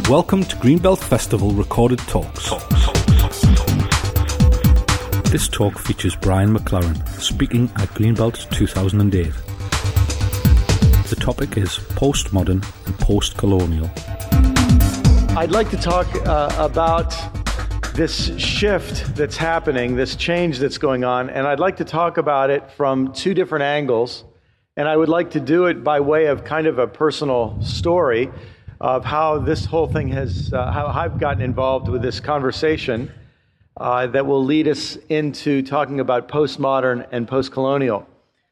Welcome to Greenbelt Festival Recorded Talks. This talk features Brian McLaren speaking at Greenbelt 2008. The topic is postmodern and post-colonial. I'd like to talk about this shift that's happening, this change that's going on, and I'd like to talk about it from two different angles. And I would like to do it by way of kind of a personal story of how this whole thing has, how I've gotten involved with this conversation that will lead us into talking about postmodern and postcolonial.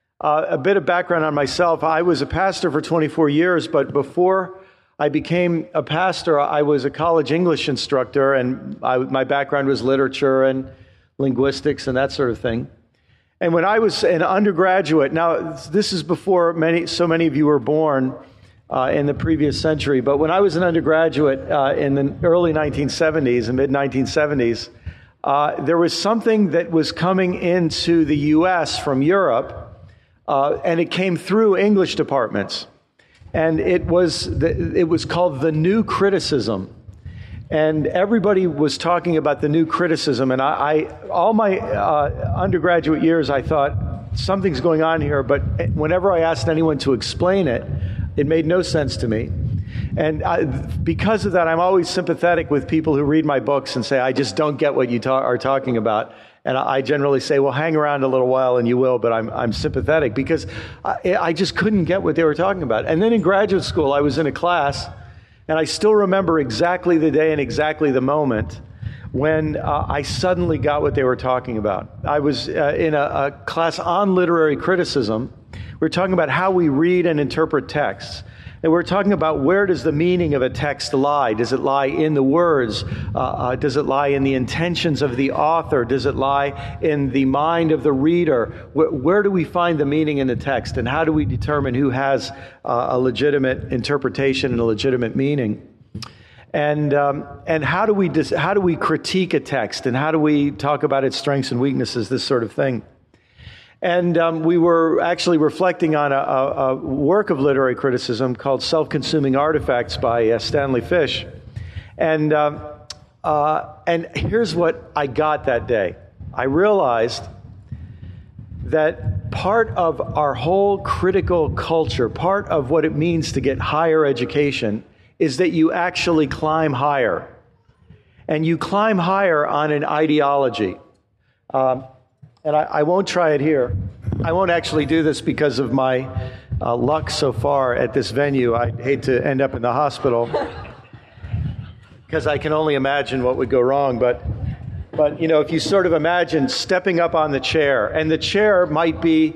A bit of background on myself. I was a pastor for 24 years, but before I became a pastor, I was a college English instructor, and my background was literature and linguistics and that sort of thing. And when I was an undergraduate, now this is before so many of you were born in the previous century, but when I was an undergraduate in the early 1970s and mid-1970s, there was something that was coming into the U.S. from Europe, and it came through English departments. And it was called the New Criticism. And everybody was talking about the New Criticism. And all my undergraduate years, I thought, something's going on here. But whenever I asked anyone to explain it, it made no sense to me. And because of that, I'm always sympathetic with people who read my books and say, I just don't get what you are talking about. And I generally say, well, hang around a little while and you will, but I'm sympathetic because I just couldn't get what they were talking about. And then in graduate school, I was in a class, and I still remember exactly the day and exactly the moment when I suddenly got what they were talking about. I was in a class on literary criticism. We were talking about how we read and interpret texts. And we're talking about where does the meaning of a text lie? Does it lie in the words? Does it lie in the intentions of the author? Does it lie in the mind of the reader? Where do we find the meaning in the text? And how do we determine who has a legitimate interpretation and a legitimate meaning? And how do we critique a text? And how do we talk about its strengths and weaknesses? This sort of thing. And we were actually reflecting on a work of literary criticism called Self-Consuming Artifacts by Stanley Fish. And here's what I got that day. I realized that part of our whole critical culture, part of what it means to get higher education, is that you actually climb higher. And you climb higher on an ideology. And I won't try it here. I won't actually do this because of my luck so far at this venue. I'd hate to end up in the hospital because I can only imagine what would go wrong. But you know, if you sort of imagine stepping up on the chair, and the chair might be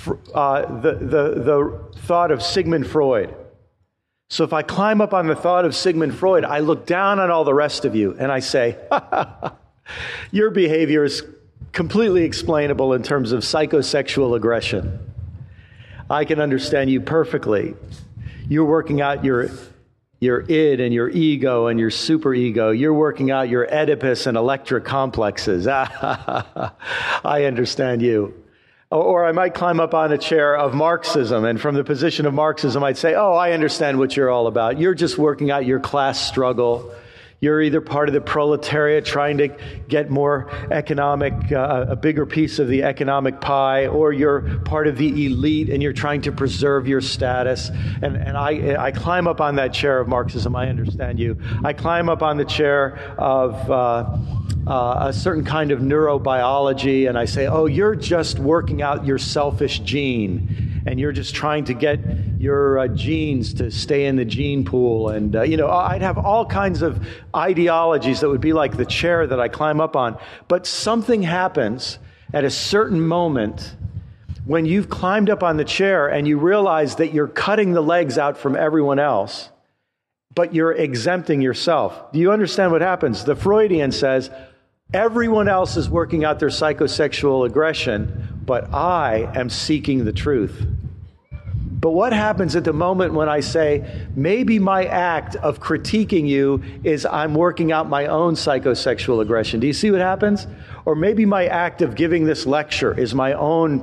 the thought of Sigmund Freud. So if I climb up on the thought of Sigmund Freud, I look down on all the rest of you and I say, your behavior is completely explainable in terms of psychosexual aggression. I can understand you perfectly. You're working out your id and your ego and your superego. You're working out your Oedipus and Electra complexes. I understand you. Or I might climb up on a chair of Marxism, and from the position of Marxism, I'd say, oh, I understand what you're all about. You're just working out your class struggle. You're either part of the proletariat trying to get more economic, a bigger piece of the economic pie, or you're part of the elite and you're trying to preserve your status. And I climb up on that chair of Marxism. I understand you. I climb up on the chair of a certain kind of neurobiology, and I say, oh, you're just working out your selfish gene. And you're just trying to get your genes to stay in the gene pool. And, I'd have all kinds of ideologies that would be like the chair that I climb up on. But something happens at a certain moment when you've climbed up on the chair and you realize that you're cutting the legs out from everyone else, but you're exempting yourself. Do you understand what happens? The Freudian says, everyone else is working out their psychosexual aggression, but I am seeking the truth. But what happens at the moment when I say, maybe my act of critiquing you is I'm working out my own psychosexual aggression? Do you see what happens? Or maybe my act of giving this lecture is my own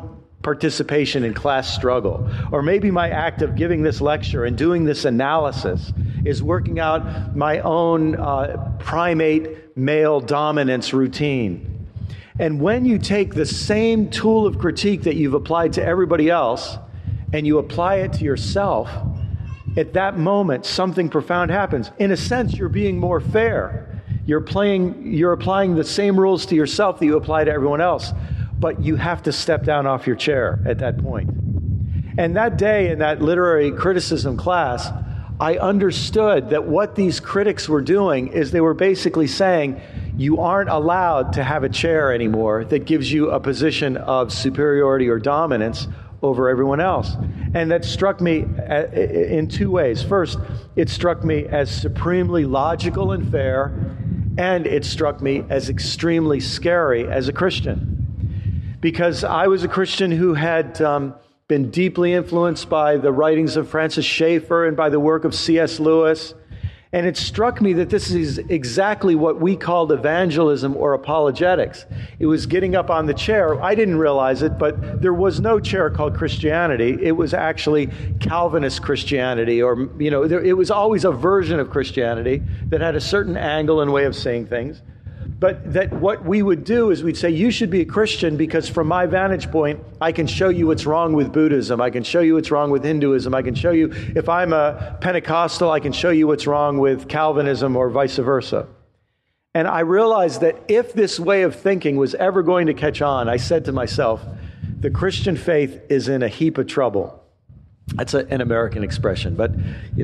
participation in class struggle. Or maybe my act of giving this lecture and doing this analysis is working out my own primate male dominance routine. And when you take the same tool of critique that you've applied to everybody else and you apply it to yourself, at that moment, something profound happens. In a sense, you're being more fair. You're applying the same rules to yourself that you apply to everyone else. But you have to step down off your chair at that point. And that day in that literary criticism class, I understood that what these critics were doing is they were basically saying, you aren't allowed to have a chair anymore that gives you a position of superiority or dominance over everyone else. And that struck me in two ways. First, it struck me as supremely logical and fair, and it struck me as extremely scary as a Christian. Because I was a Christian who had been deeply influenced by the writings of Francis Schaeffer and by the work of C.S. Lewis. And it struck me that this is exactly what we called evangelism or apologetics. It was getting up on the chair. I didn't realize it, but there was no chair called Christianity. It was actually Calvinist Christianity, or, it was always a version of Christianity that had a certain angle and way of saying things. But that what we would do is we'd say, you should be a Christian because from my vantage point, I can show you what's wrong with Buddhism. I can show you what's wrong with Hinduism. I can show you, if I'm a Pentecostal, I can show you what's wrong with Calvinism or vice versa. And I realized that if this way of thinking was ever going to catch on, I said to myself, the Christian faith is in a heap of trouble. That's an American expression, but,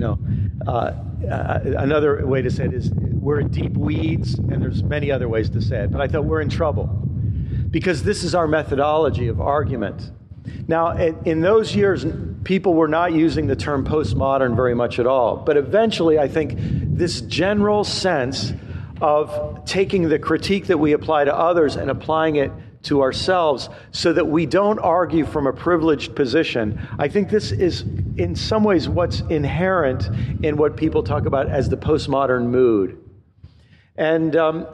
another way to say it is we're in deep weeds, and there's many other ways to say it, but I thought we're in trouble because this is our methodology of argument. Now, in those years, people were not using the term postmodern very much at all, but eventually I think this general sense of taking the critique that we apply to others and applying it to ourselves so that we don't argue from a privileged position. I think this is in some ways what's inherent in what people talk about as the postmodern mood. And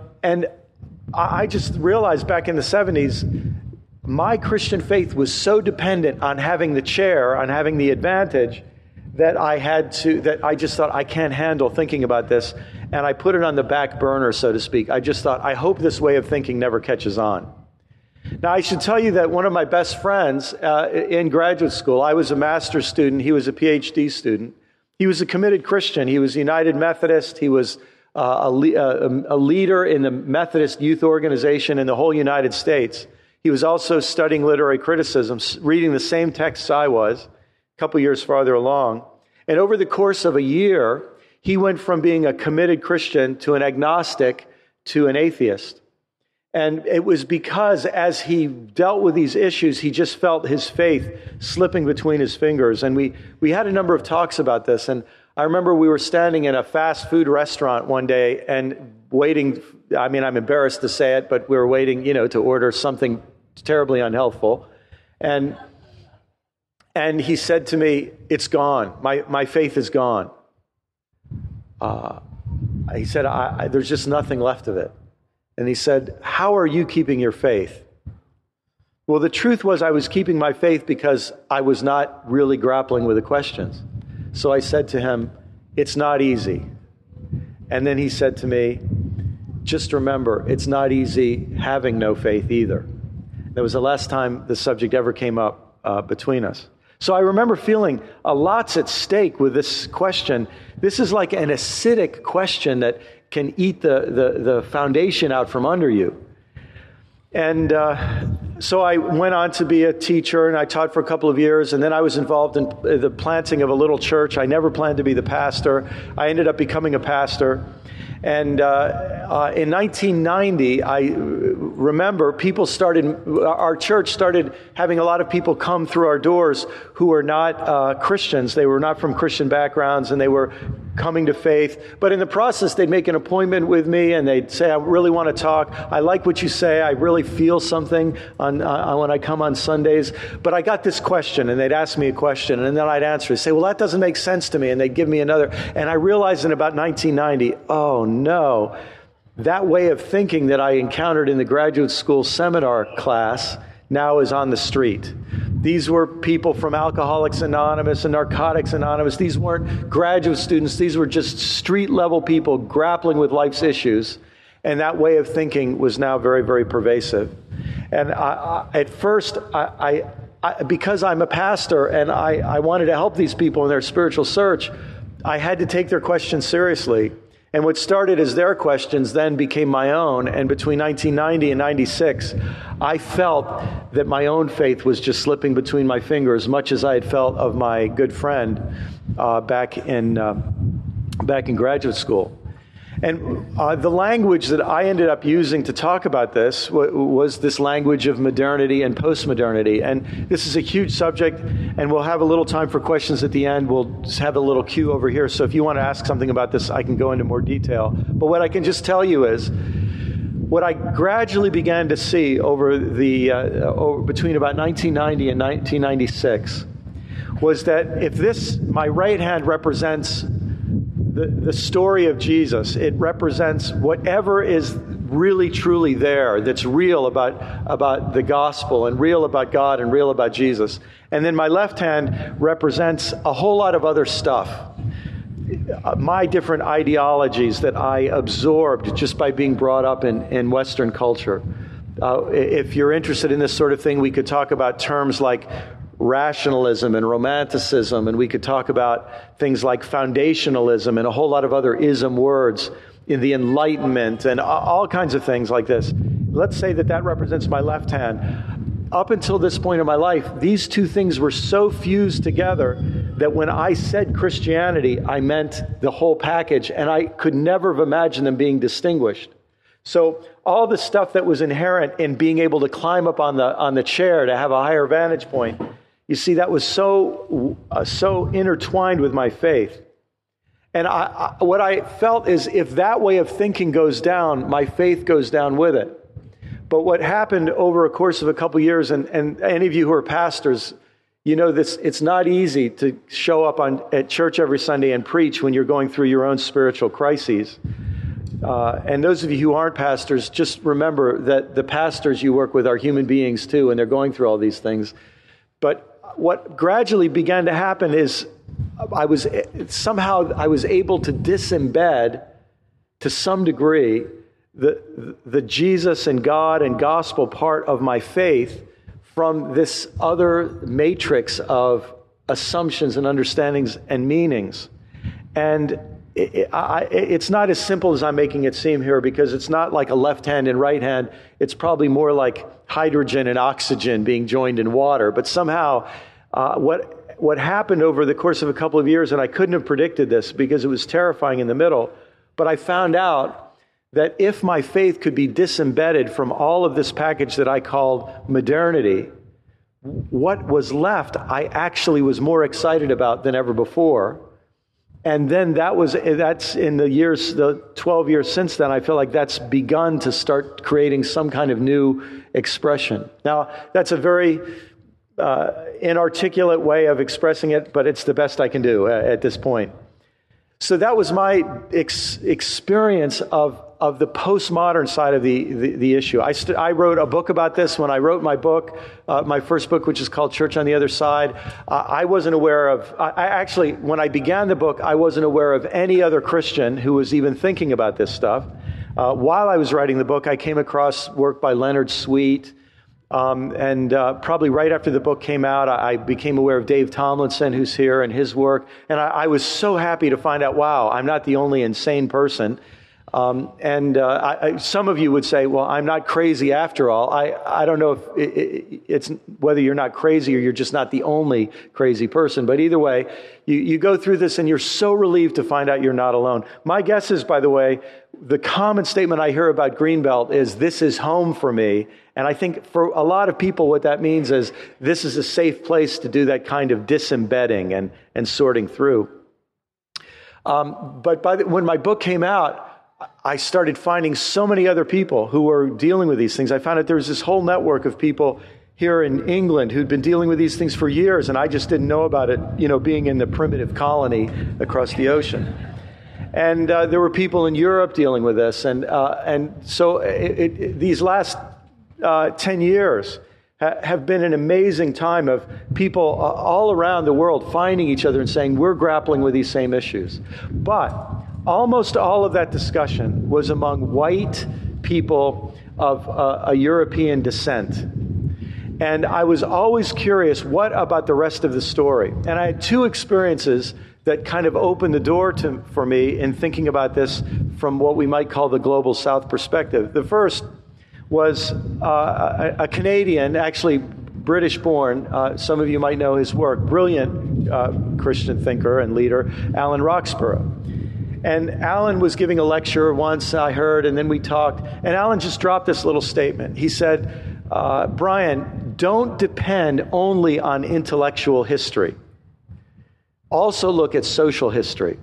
I just realized back in the 70s, my Christian faith was so dependent on having the chair, on having the advantage, that I just thought, I can't handle thinking about this. And I put it on the back burner, so to speak. I just thought, I hope this way of thinking never catches on. Now, I should tell you that one of my best friends in graduate school, I was a master's student, he was a PhD student. He was a committed Christian. He was United Methodist. He was a leader in the Methodist youth organization in the whole United States. He was also studying literary criticism, reading the same texts I was, a couple years farther along. And over the course of a year, he went from being a committed Christian to an agnostic to an atheist. And it was because as he dealt with these issues, he just felt his faith slipping between his fingers. And we had a number of talks about this. And I remember we were standing in a fast food restaurant one day and waiting. I mean, I'm embarrassed to say it, but we were waiting, to order something terribly unhealthful. And he said to me, it's gone. My faith is gone. He said, there's just nothing left of it. And he said, how are you keeping your faith? Well, the truth was I was keeping my faith because I was not really grappling with the questions. So I said to him, it's not easy. And then he said to me, just remember, it's not easy having no faith either. That was the last time the subject ever came up between us. So I remember feeling a lot's at stake with this question. This is like an acidic question that can eat the foundation out from under you. And so I went on to be a teacher, and I taught for a couple of years, and then I was involved in the planting of a little church. I never planned to be the pastor. I ended up becoming a pastor. And in 1990, I remember our church started having a lot of people come through our doors who were not Christians. They were not from Christian backgrounds, and they were coming to faith. But in the process, they'd make an appointment with me, and they'd say, I really want to talk. I like what you say. I really feel something when I come on Sundays. But I got this question, and they'd ask me a question, and then I'd answer. They'd say, well, that doesn't make sense to me. And they'd give me another. And I realized in about 1990, oh, no, that way of thinking that I encountered in the graduate school seminar class now is on the street. These were people from Alcoholics Anonymous and Narcotics Anonymous. These weren't graduate students. These were just street-level people grappling with life's issues. And that way of thinking was now very, very pervasive. And at first, because I'm a pastor and I wanted to help these people in their spiritual search, I had to take their questions seriously. And what started as their questions then became my own. And between 1990 and 96, I felt that my own faith was just slipping between my fingers, much as I had felt of my good friend back in graduate school. And the language that I ended up using to talk about this was this language of modernity and postmodernity. And this is a huge subject, and we'll have a little time for questions at the end. We'll just have a little queue over here. So if you want to ask something about this, I can go into more detail. But what I can just tell you is, what I gradually began to see over between about 1990 and 1996 was that if my right hand represents the story of Jesus, it represents whatever is really truly there, that's real about the gospel and real about God and real about Jesus. And then my left hand represents a whole lot of other stuff. My different ideologies that I absorbed just by being brought up in Western culture. If you're interested in this sort of thing, we could talk about terms like rationalism and romanticism, and we could talk about things like foundationalism and a whole lot of other ism words in the Enlightenment and all kinds of things like this. Let's say that represents my left hand. Up until this point in my life, these two things were so fused together that when I said Christianity, I meant the whole package, and I could never have imagined them being distinguished. So all the stuff that was inherent in being able to climb up on the chair to have a higher vantage point, you see, that was so intertwined with my faith. And what I felt is, if that way of thinking goes down, my faith goes down with it. But what happened over a course of a couple years, and any of you who are pastors, you know this, it's not easy to show up at church every Sunday and preach when you're going through your own spiritual crises. And those of you who aren't pastors, just remember that the pastors you work with are human beings too, and they're going through all these things. But what gradually began to happen is I was able to disembed, to some degree, the Jesus and God and gospel part of my faith from this other matrix of assumptions and understandings and meanings. And it's not as simple as I'm making it seem here, because it's not like a left hand and right hand. It's probably more like hydrogen and oxygen being joined in water. But somehow, what happened over the course of a couple of years, and I couldn't have predicted this because it was terrifying in the middle, but I found out that if my faith could be disembedded from all of this package that I called modernity, what was left I actually was more excited about than ever before. And then that's in the 12 years since then, I feel like that's begun to start creating some kind of new expression. Now, that's a very inarticulate way of expressing it, but it's the best I can do at this point. So that was my experience of the postmodern side of the issue. I wrote a book about this. When I wrote my book, my first book, which is called Church on the Other Side, I wasn't aware of, actually, when I began the book, I wasn't aware of any other Christian who was even thinking about this stuff. While I was writing the book, I came across work by Leonard Sweet, and probably right after the book came out, I became aware of Dave Tomlinson, who's here, and his work. And I was so happy to find out, wow, I'm not the only insane person. Some of you would say, well, I'm not crazy after all. I don't know if it's whether you're not crazy or you're just not the only crazy person. But either way, you go through this and you're so relieved to find out you're not alone. My guess is, by the way, the common statement I hear about Greenbelt is, this is home for me. And I think for a lot of people, what that means is this is a safe place to do that kind of disembedding and sorting through. But when my book came out, I started finding so many other people who were dealing with these things. I found out there was this whole network of people here in England who'd been dealing with these things for years, and I just didn't know about it, being in the primitive colony across the ocean. And there were people in Europe dealing with this, and so these last 10 years have been an amazing time of people all around the world finding each other and saying, we're grappling with these same issues. But almost all of that discussion was among white people of a European descent. And I was always curious, what about the rest of the story? And I had two experiences that kind of opened the door for me in thinking about this from what we might call the Global South perspective. The first was a Canadian, actually British-born, some of you might know his work, brilliant Christian thinker and leader, Alan Roxburgh. And Alan was giving a lecture once, I heard, and then we talked, and Alan just dropped this little statement. He said, Brian, don't depend only on intellectual history. Also look at social history.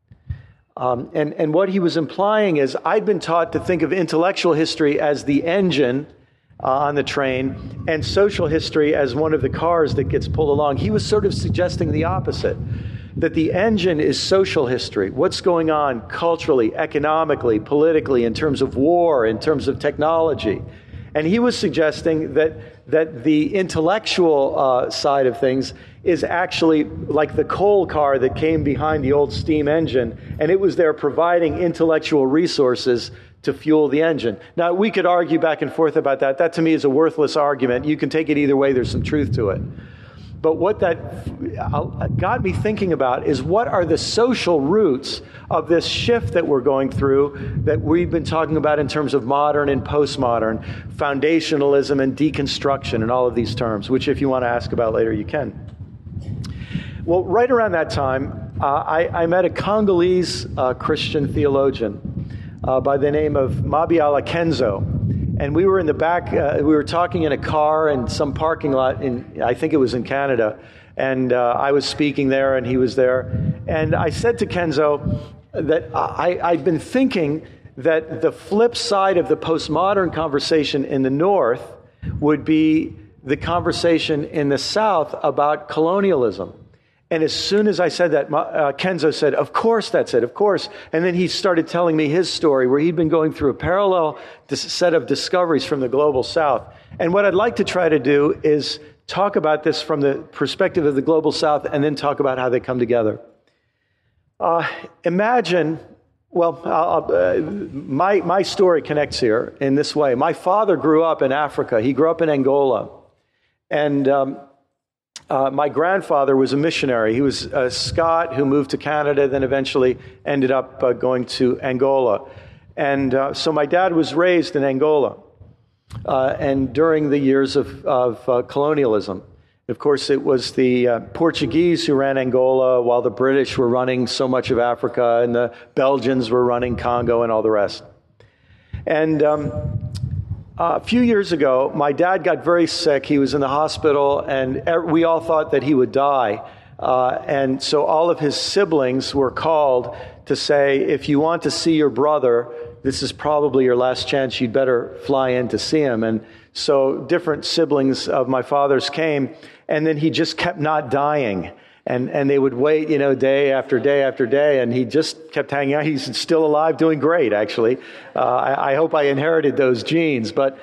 And what he was implying is I'd been taught to think of intellectual history as the engine on the train and social history as one of the cars that gets pulled along. He was sort of suggesting the opposite, that the engine is social history. What's going on culturally, economically, politically, in terms of war, in terms of technology. And he was suggesting that the intellectual side of things is actually like the coal car that came behind the old steam engine, and it was there providing intellectual resources to fuel the engine. Now, we could argue back and forth about that. That, to me, is a worthless argument. You can take it either way. There's some truth to it. But what that got me thinking about is what are the social roots of this shift that we're going through that we've been talking about in terms of modern and postmodern, foundationalism and deconstruction and all of these terms, which if you want to ask about later, you can. Well, right around that time, I met a Congolese Christian theologian by the name of Mabiala Kenzo. And we were in the back, we were talking in a car in some parking lot I think it was in Canada. And I was speaking there and he was there. And I said to Kenzo that I'd been thinking that the flip side of the postmodern conversation in the North would be the conversation in the South about colonialism. And as soon as I said that, Kenzo said, of course that's it, of course. And then he started telling me his story where he'd been going through a parallel set of discoveries from the Global South. And what I'd like to try to do is talk about this from the perspective of the Global South and then talk about how they come together. Imagine, my story connects here in this way. My father grew up in Africa. He grew up in Angola. And my grandfather was a missionary. He was a Scot who moved to Canada, then eventually ended up going to Angola. And so my dad was raised in Angola and during the years of colonialism. Of course, it was the Portuguese who ran Angola while the British were running so much of Africa and the Belgians were running Congo and all the rest. And a few years ago, my dad got very sick. He was in the hospital, and we all thought that he would die. And so all of his siblings were called to say, if you want to see your brother, this is probably your last chance. You'd better fly in to see him. And so different siblings of my father's came, and then he just kept not dying. And they would wait, day after day after day, and he just kept hanging out. He's still alive, doing great, actually. I hope I inherited those genes. But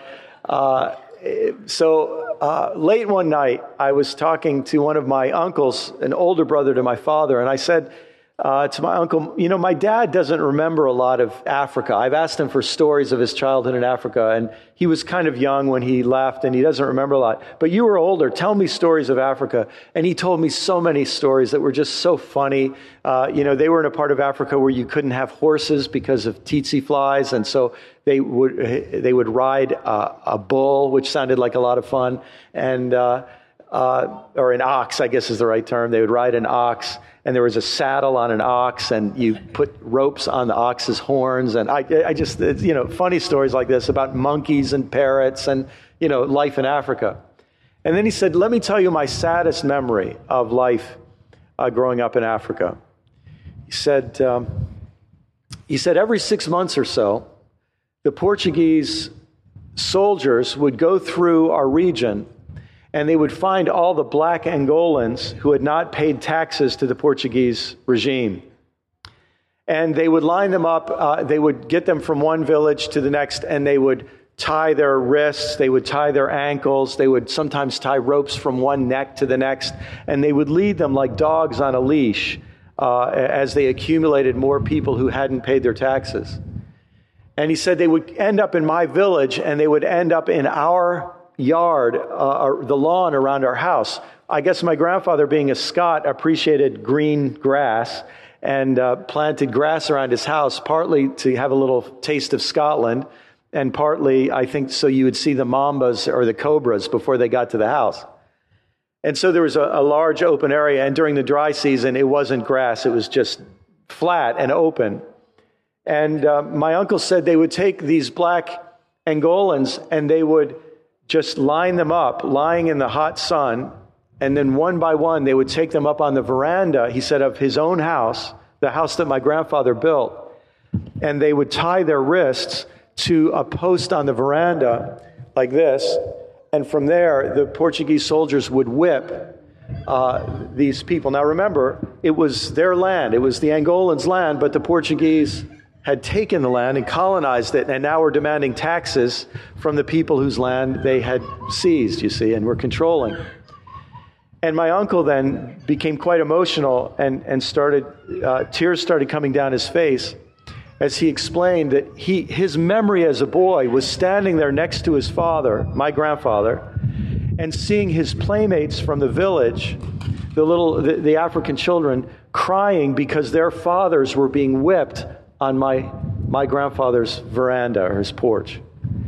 so late one night, I was talking to one of my uncles, an older brother to my father, and I said to my uncle, my dad doesn't remember a lot of Africa. I've asked him for stories of his childhood in Africa, and he was kind of young when he left, and he doesn't remember a lot. But you were older. Tell me stories of Africa. And he told me so many stories that were just so funny. They were in a part of Africa where you couldn't have horses because of tsetse flies, and so they would ride a bull, which sounded like a lot of fun, and or an ox, I guess is the right term. They would ride an ox, and there was a saddle on an ox, and you put ropes on the ox's horns. And I just, funny stories like this about monkeys and parrots and, life in Africa. And then he said, let me tell you my saddest memory of life growing up in Africa. He said, every 6 months or so, the Portuguese soldiers would go through our region, and they would find all the black Angolans who had not paid taxes to the Portuguese regime. And they would line them up, they would get them from one village to the next, and they would tie their wrists, they would tie their ankles, they would sometimes tie ropes from one neck to the next, and they would lead them like dogs on a leash as they accumulated more people who hadn't paid their taxes. And he said they would end up in my village, and they would end up in our yard, the lawn around our house. I guess my grandfather, being a Scot, appreciated green grass and planted grass around his house, partly to have a little taste of Scotland, and partly, I think, so you would see the mambas or the cobras before they got to the house. And so there was a large open area, and during the dry season, it wasn't grass, it was just flat and open. And my uncle said they would take these black Angolans and they would just line them up, lying in the hot sun, and then one by one they would take them up on the veranda, he said, of his own house, the house that my grandfather built, and they would tie their wrists to a post on the veranda like this, and from there the Portuguese soldiers would whip these people. Now remember, it was their land, it was the Angolans' land, but the Portuguese had taken the land and colonized it, and now were demanding taxes from the people whose land they had seized, you see, and were controlling. And my uncle then became quite emotional and started, tears started coming down his face as he explained that his memory as a boy was standing there next to his father, my grandfather, and seeing his playmates from the village, the African children, crying because their fathers were being whipped on my grandfather's veranda or his porch.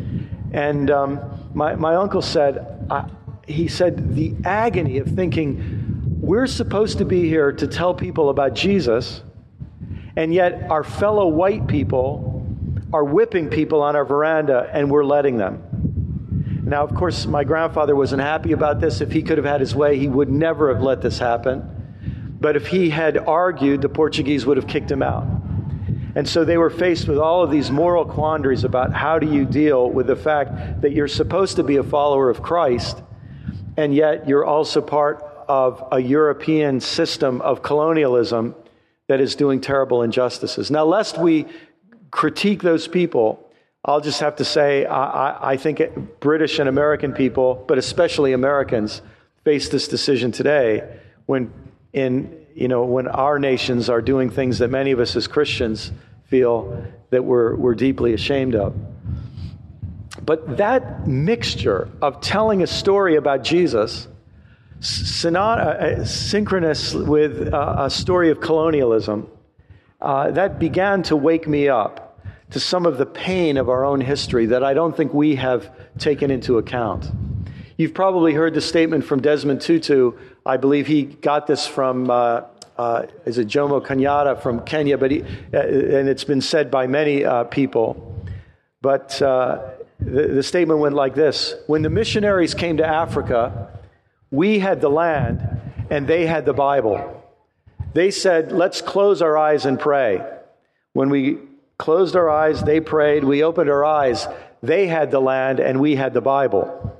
And my uncle said, he said, the agony of thinking, we're supposed to be here to tell people about Jesus, and yet our fellow white people are whipping people on our veranda, and we're letting them. Now, of course, my grandfather wasn't happy about this. If he could have had his way, he would never have let this happen. But if he had argued, the Portuguese would have kicked him out. And so they were faced with all of these moral quandaries about how do you deal with the fact that you're supposed to be a follower of Christ, and yet you're also part of a European system of colonialism that is doing terrible injustices. Now, lest we critique those people, I'll just have to say I think British and American people, but especially Americans, face this decision today when our nations are doing things that many of us as Christians feel that we're deeply ashamed of. But that mixture of telling a story about Jesus, synchronous with a story of colonialism, that began to wake me up to some of the pain of our own history that I don't think we have taken into account. You've probably heard the statement from Desmond Tutu. I believe he got this from is it Jomo Kenyatta from Kenya, but and it's been said by many people. But the statement went like this: when the missionaries came to Africa, we had the land and they had the Bible. They said, let's close our eyes and pray. When we closed our eyes, they prayed. We opened our eyes. They had the land and we had the Bible.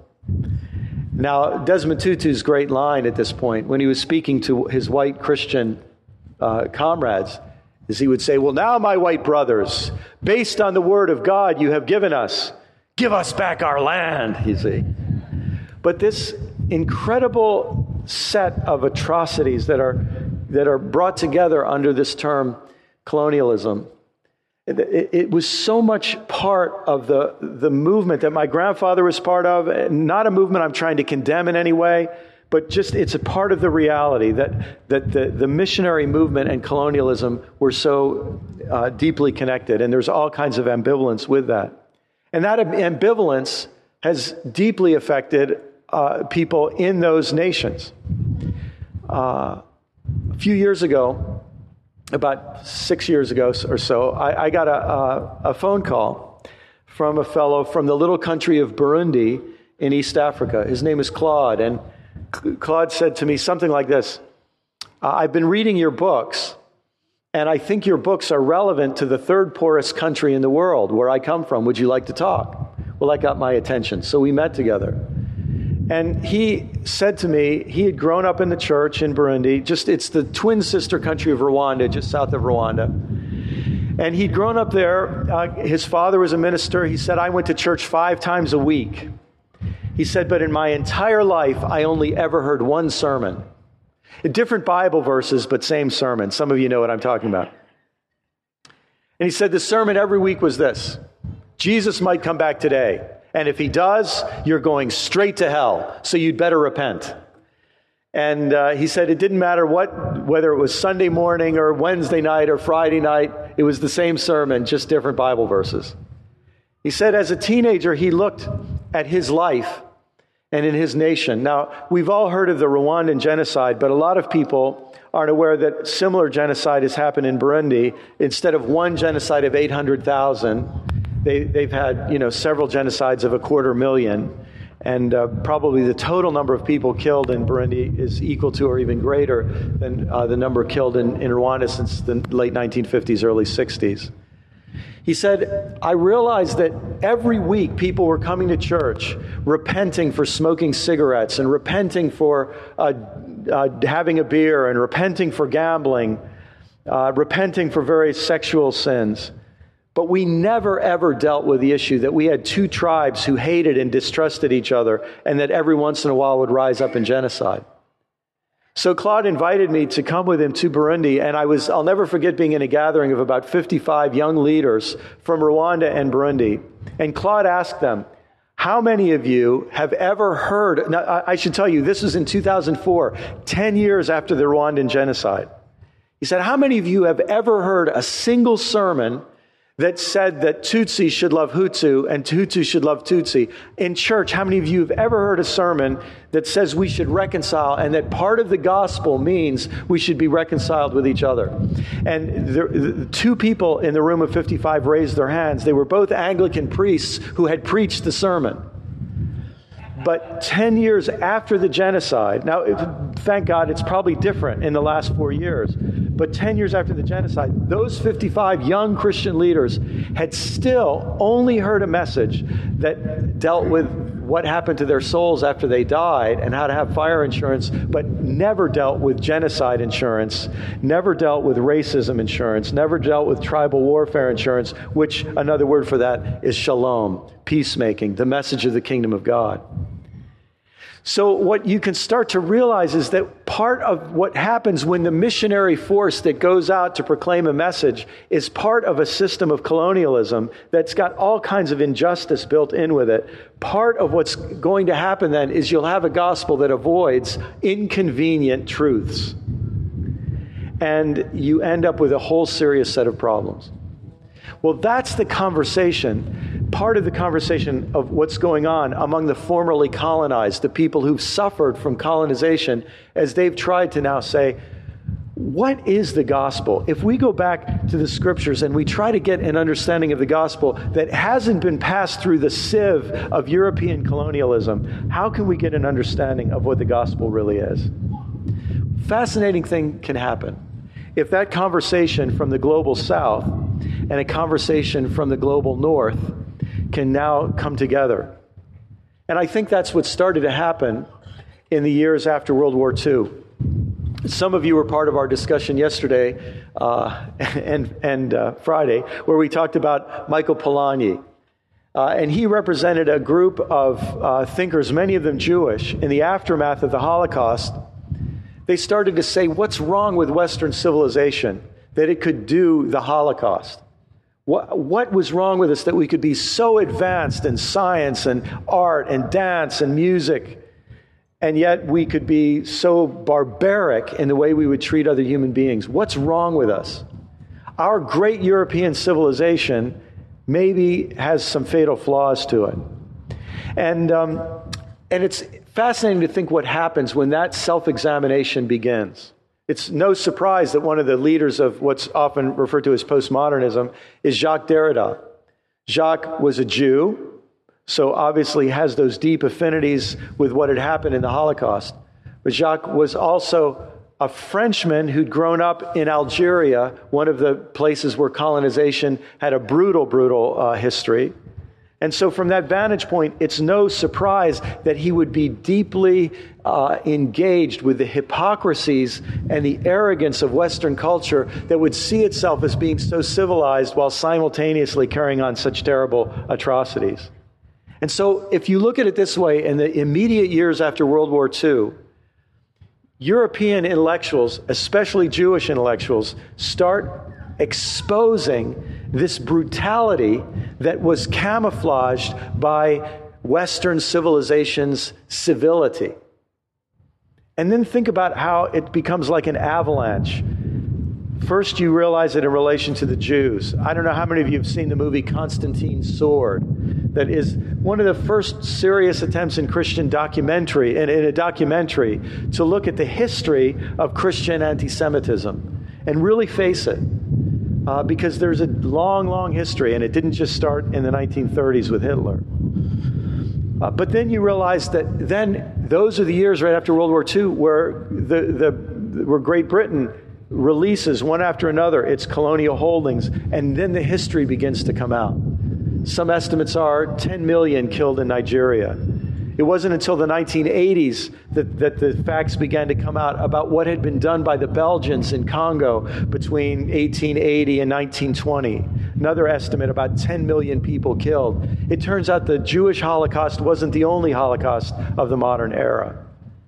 Now, Desmond Tutu's great line at this point, when he was speaking to his white Christian comrades, is he would say, well, now, my white brothers, based on the word of God you have given us, give us back our land, you see. But this incredible set of atrocities that are brought together under this term colonialism, it was so much part of the movement that my grandfather was part of. Not a movement I'm trying to condemn in any way, but just it's a part of the reality that the missionary movement and colonialism were so deeply connected, and there's all kinds of ambivalence with that. And that ambivalence has deeply affected people in those nations. A few years ago, about 6 years ago or so, I got a phone call from a fellow from the little country of Burundi in East Africa. His name is Claude, and Claude said to me something like this: I've been reading your books, and I think your books are relevant to the third poorest country in the world, where I come from. Would you like to talk? Well, that got my attention, so we met together. And he said to me, he had grown up in the church in Burundi, it's the twin sister country of Rwanda, just south of Rwanda. And he'd grown up there. His father was a minister. He said, I went to church 5 times a week. He said, but in my entire life, I only ever heard one sermon. Different Bible verses, but same sermon. Some of you know what I'm talking about. And he said the sermon every week was this: Jesus might come back today. And if he does, you're going straight to hell. So you'd better repent. And he said it didn't matter whether it was Sunday morning or Wednesday night or Friday night. It was the same sermon, just different Bible verses. He said as a teenager, he looked at his life and in his nation. Now, we've all heard of the Rwandan genocide, but a lot of people aren't aware that similar genocide has happened in Burundi. Instead of one genocide of 800,000, they've had several genocides of 250,000. And probably the total number of people killed in Burundi is equal to or even greater than the number killed in Rwanda since the late 1950s, early 60s. He said, I realized that every week people were coming to church, repenting for smoking cigarettes and repenting for having a beer and repenting for gambling, repenting for various sexual sins. But we never, ever dealt with the issue that we had 2 tribes who hated and distrusted each other, and that every once in a while would rise up in genocide. So Claude invited me to come with him to Burundi, and I'll never forget being in a gathering of about 55 young leaders from Rwanda and Burundi. And Claude asked them, how many of you have ever heard, now I should tell you, this was in 2004, 10 years after the Rwandan genocide. He said, how many of you have ever heard a single sermon that said that Tutsi should love Hutu and Hutu should love Tutsi? In church, how many of you have ever heard a sermon that says we should reconcile and that part of the gospel means we should be reconciled with each other? And the 2 people in the room of 55 raised their hands. They were both Anglican priests who had preached the sermon. But 10 years after the genocide, now, thank God, it's probably different in the last 4 years. But 10 years after the genocide, those 55 young Christian leaders had still only heard a message that dealt with what happened to their souls after they died and how to have fire insurance, but never dealt with genocide insurance, never dealt with racism insurance, never dealt with tribal warfare insurance, which another word for that is shalom, peacemaking, the message of the kingdom of God. So what you can start to realize is that part of what happens when the missionary force that goes out to proclaim a message is part of a system of colonialism that's got all kinds of injustice built in with it. Part of what's going to happen then is you'll have a gospel that avoids inconvenient truths. And you end up with a whole serious set of problems. Well, that's the conversation, part of the conversation of what's going on among the formerly colonized, the people who've suffered from colonization, as they've tried to now say, what is the gospel? If we go back to the scriptures and we try to get an understanding of the gospel that hasn't been passed through the sieve of European colonialism, how can we get an understanding of what the gospel really is? Fascinating thing can happen. If that conversation from the global south and a conversation from the global north can now come together. And I think that's what started to happen in the years after World War II. Some of you were part of our discussion yesterday and Friday, where we talked about Michael Polanyi. And he represented a group of thinkers, many of them Jewish, in the aftermath of the Holocaust. They started to say, what's wrong with Western civilization that it could do the Holocaust? What was wrong with us that we could be so advanced in science and art and dance and music, and yet we could be so barbaric in the way we would treat other human beings? What's wrong with us? Our great European civilization maybe has some fatal flaws to it. And it's fascinating to think what happens when that self-examination begins. It's no surprise that one of the leaders of what's often referred to as postmodernism is Jacques Derrida. Jacques was a Jew, so obviously has those deep affinities with what had happened in the Holocaust. But Jacques was also a Frenchman who'd grown up in Algeria, one of the places where colonization had a brutal history. And so from that vantage point, it's no surprise that he would be deeply engaged with the hypocrisies and the arrogance of Western culture that would see itself as being so civilized while simultaneously carrying on such terrible atrocities. And so if you look at it this way, in the immediate years after World War II, European intellectuals, especially Jewish intellectuals, start exposing this brutality that was camouflaged by Western civilization's civility. And then think about how it becomes like an avalanche. First, you realize it in relation to the Jews. I don't know how many of you have seen the movie Constantine's Sword. That is one of the first serious attempts in Christian documentary, in a documentary, to look at the history of Christian anti-Semitism and really face it. Because there's a long, long history, and it didn't just start in the 1930s with Hitler. But then you realize that then those are the years right after World War II where where Great Britain releases one after another its colonial holdings, and then the history begins to come out. Some estimates are 10 million killed in Nigeria. It wasn't until the 1980s that the facts began to come out about what had been done by the Belgians in Congo between 1880 and 1920. Another estimate, about 10 million people killed. It turns out the Jewish Holocaust wasn't the only Holocaust of the modern era.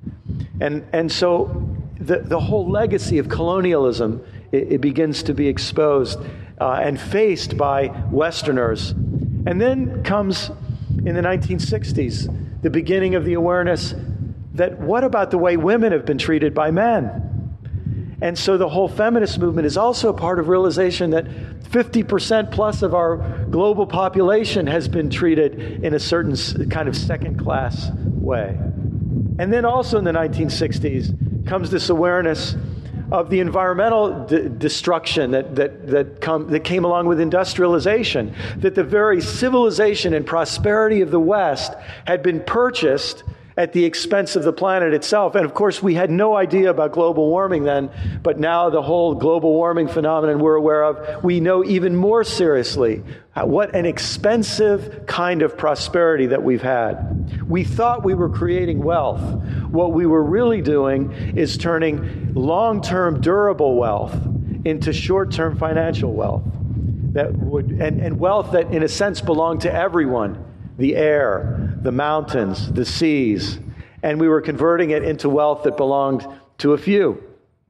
And so the whole legacy of colonialism, it begins to be exposed and faced by Westerners. And then comes, in the 1960s, the beginning of the awareness that what about the way women have been treated by men? And so the whole feminist movement is also a part of realization that 50% plus of our global population has been treated in a certain kind of second-class way. And then also in the 1960s comes this awareness of the environmental destruction that came along with industrialization, that the very civilization and prosperity of the West had been purchased at the expense of the planet itself. And of course, we had no idea about global warming then, but now the whole global warming phenomenon we're aware of, we know even more seriously what an expensive kind of prosperity that we've had. We thought we were creating wealth. What we were really doing is turning long-term durable wealth into short-term financial wealth. That would and wealth that in a sense belonged to everyone. The air, the mountains, the seas, and we were converting it into wealth that belonged to a few.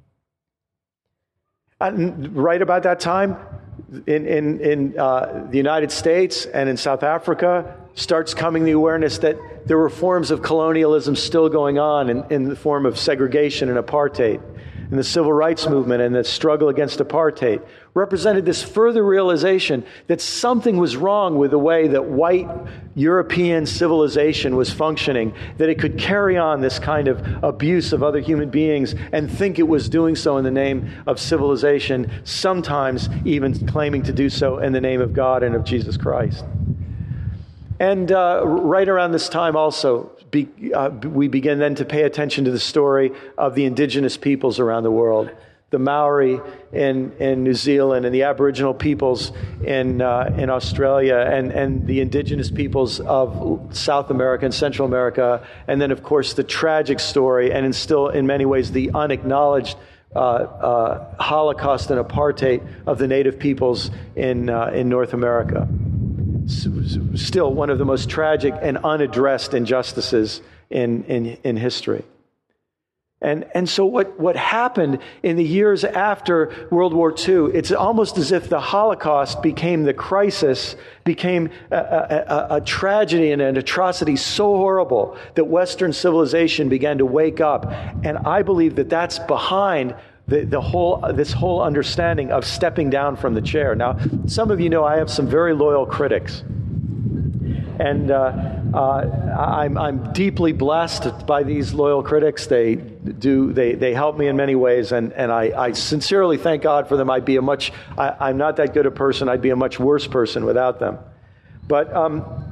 And right about that time, in the United States and in South Africa, starts coming the awareness that there were forms of colonialism still going on in the form of segregation and apartheid. And the civil rights movement and the struggle against apartheid represented this further realization that something was wrong with the way that white European civilization was functioning, that it could carry on this kind of abuse of other human beings and think it was doing so in the name of civilization, sometimes even claiming to do so in the name of God and of Jesus Christ. And right around this time also, we begin then to pay attention to the story of the indigenous peoples around the world. The Maori in New Zealand and the Aboriginal peoples in Australia and the indigenous peoples of South America and Central America. And then, of course, the tragic story and still in many ways the unacknowledged Holocaust and apartheid of the native peoples in North America. Still one of the most tragic and unaddressed injustices in history. And so what happened in the years after World War II, it's almost as if the Holocaust became the crisis, became a tragedy and an atrocity so horrible that Western civilization began to wake up. And I believe that that's behind this whole understanding of stepping down from the chair. Now, some of you know I have some very loyal critics. And I'm deeply blessed by these loyal critics. They help me in many ways, and I sincerely thank God for them. I'm not that good a person. I'd be a much worse person without them. But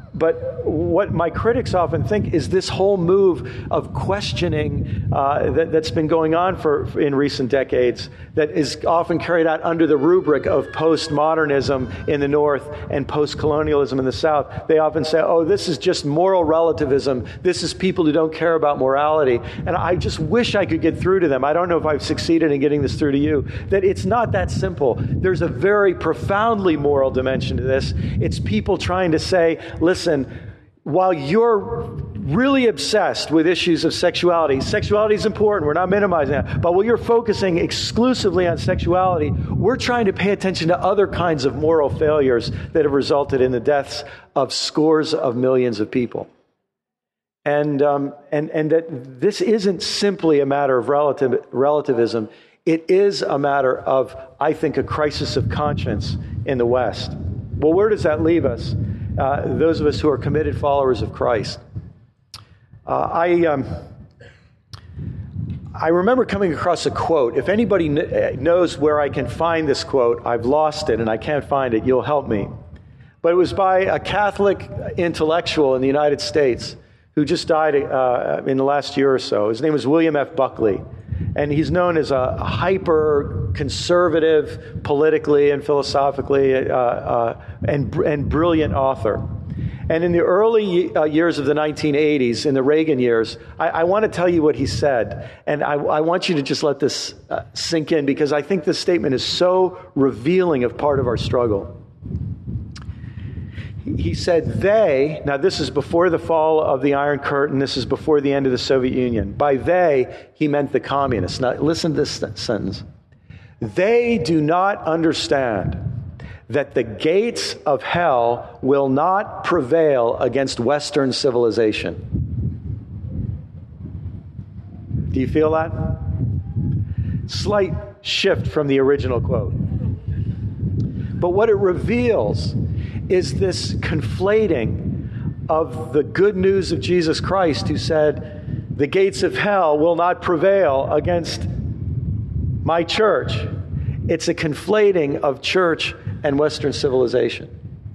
But what my critics often think is this whole move of questioning that's been going on in recent decades, that is often carried out under the rubric of postmodernism in the North and postcolonialism in the South. They often say, oh, this is just moral relativism. This is people who don't care about morality. And I just wish I could get through to them. I don't know if I've succeeded in getting this through to you, that it's not that simple. There's a very profoundly moral dimension to this. It's people trying to say, listen, while you're really obsessed with issues of sexuality is important, we're not minimizing that, but while you're focusing exclusively on sexuality, we're trying to pay attention to other kinds of moral failures that have resulted in the deaths of scores of millions of people. And that this isn't simply a matter of relativism. It is a matter of, I think, a crisis of conscience in the West. Well, where does that leave us? Those of us who are committed followers of Christ. I remember coming across a quote. If anybody knows where I can find this quote, I've lost it and I can't find it. You'll help me. But it was by a Catholic intellectual in the United States who just died in the last year or so. His name was William F. Buckley. And he's known as a hyper-conservative, politically and philosophically, and brilliant author. And in the early years of the 1980s, in the Reagan years, I want to tell you what he said. And I want you to just let this sink in, because I think this statement is so revealing of part of our struggle. He said, now this is before the fall of the Iron Curtain, this is before the end of the Soviet Union. By they, he meant the communists. Now listen to this sentence. They do not understand that the gates of hell will not prevail against Western civilization. Do you feel that? Slight shift from the original quote. But what it reveals is this conflating of the good news of Jesus Christ, who said, the gates of hell will not prevail against my church. It's a conflating of church and Western civilization.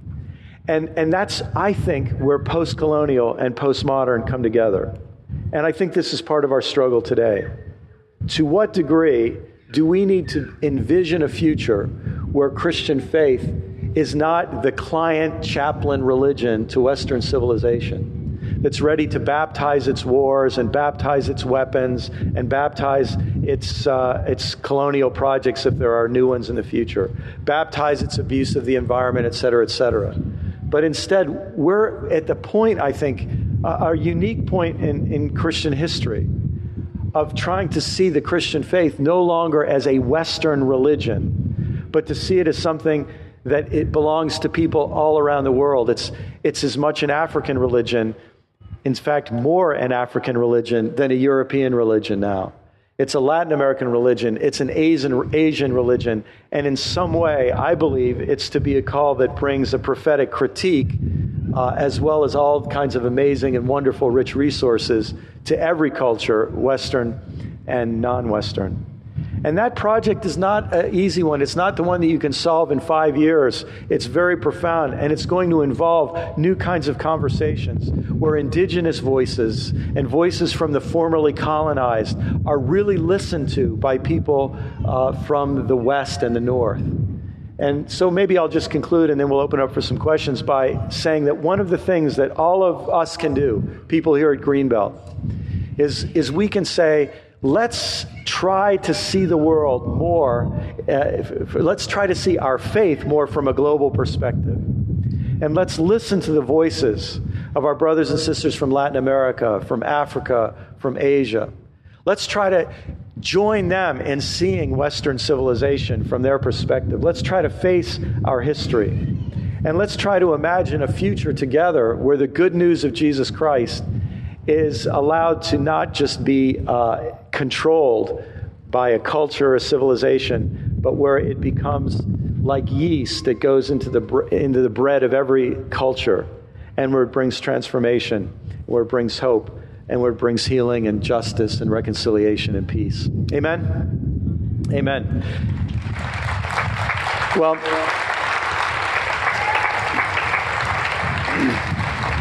And that's, I think, where post-colonial and postmodern come together. And I think this is part of our struggle today. To what degree do we need to envision a future where Christian faith is not the client chaplain religion to Western civilization that's ready to baptize its wars and baptize its weapons and baptize its colonial projects if there are new ones in the future, baptize its abuse of the environment, et cetera, et cetera. But instead, we're at the point, I think, our unique point in Christian history of trying to see the Christian faith no longer as a Western religion, but to see it as something that it belongs to people all around the world. It's as much an African religion, in fact, more an African religion than a European religion now. It's a Latin American religion. It's an Asian religion. And in some way, I believe it's to be a call that brings a prophetic critique, as well as all kinds of amazing and wonderful, rich resources to every culture, Western and non-Western. And that project is not an easy one. It's not the one that you can solve in 5 years. It's very profound, and it's going to involve new kinds of conversations where indigenous voices and voices from the formerly colonized are really listened to by people from the West and the North. And so maybe I'll just conclude, and then we'll open up for some questions, by saying that one of the things that all of us can do, people here at Greenbelt, is we can say, let's try to see the world more, let's try to see our faith more from a global perspective. And let's listen to the voices of our brothers and sisters from Latin America, from Africa, from Asia. Let's try to join them in seeing Western civilization from their perspective. Let's try to face our history. And let's try to imagine a future together where the good news of Jesus Christ is allowed to not just be controlled by a culture, a civilization, but where it becomes like yeast that goes into the bread of every culture, and where it brings transformation, where it brings hope, and where it brings healing and justice and reconciliation and peace. Amen? Amen. Well,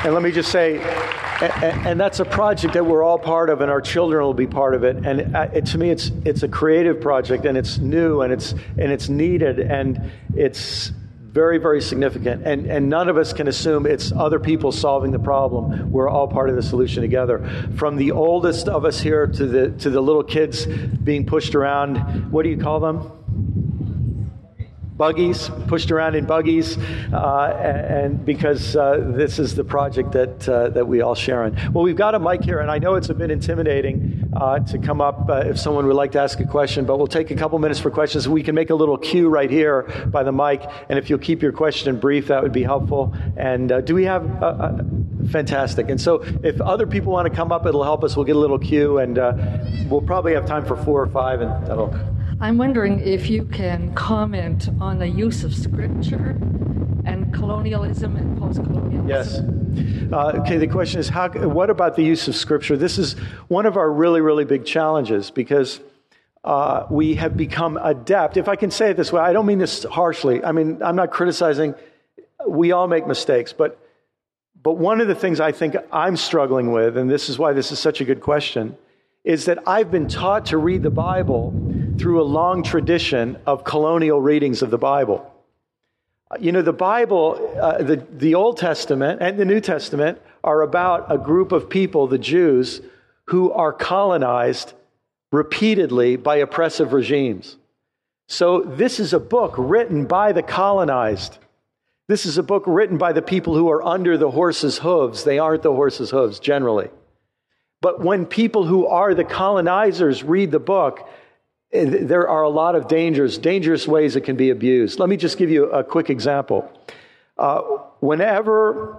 And let me just say, and that's a project that we're all part of, and our children will be part of it. And to me, it's a creative project, and it's new, and it's needed, and it's very, very significant. And none of us can assume it's other people solving the problem. We're all part of the solution together. From the oldest of us here to the little kids being pushed around. What do you call them? Buggies, pushed around in buggies, and because this is the project that we all share in. Well, we've got a mic here, and I know it's a bit intimidating to come up if someone would like to ask a question, but we'll take a couple minutes for questions. We can make a little queue right here by the mic, and if you'll keep your question brief, that would be helpful. And do we have... fantastic. And so if other people want to come up, it'll help us. We'll get a little queue, and we'll probably have time for 4 or 5, and that'll... I'm wondering if you can comment on the use of Scripture and colonialism and post-colonialism. Yes. Okay, the question is, what about the use of Scripture? This is one of our really, really big challenges because we have become adept. If I can say it this way, I don't mean this harshly. I mean, I'm not criticizing. We all make mistakes. But one of the things I think I'm struggling with, and this is why this is such a good question, is that I've been taught to read the Bible through a long tradition of colonial readings of the Bible. You know, the Bible, the Old Testament and the New Testament are about a group of people, the Jews, who are colonized repeatedly by oppressive regimes. So this is a book written by the colonized. This is a book written by the people who are under the horse's hooves. They aren't the horse's hooves, generally. But when people who are the colonizers read the book, there are a lot of dangerous ways it can be abused. Let me just give you a quick example. Whenever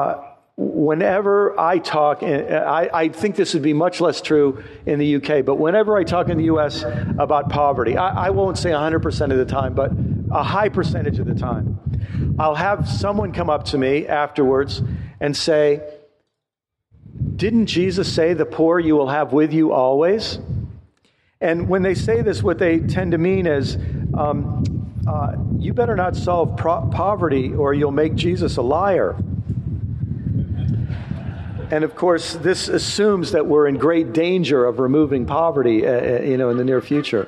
I talk, I think this would be much less true in the UK, but whenever I talk in the US about poverty, I won't say 100% of the time, but a high percentage of the time, I'll have someone come up to me afterwards and say, "Didn't Jesus say the poor you will have with you always?" And when they say this, what they tend to mean is, you better not solve poverty or you'll make Jesus a liar. And of course, this assumes that we're in great danger of removing poverty, in the near future.